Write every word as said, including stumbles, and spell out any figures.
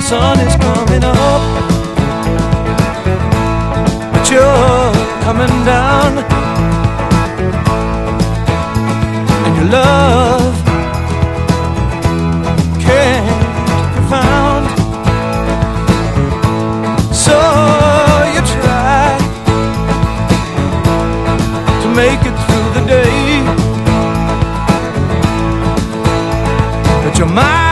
sun is coming up, but you're coming down, and your love can't be found. So you try to make it through the day, but your mind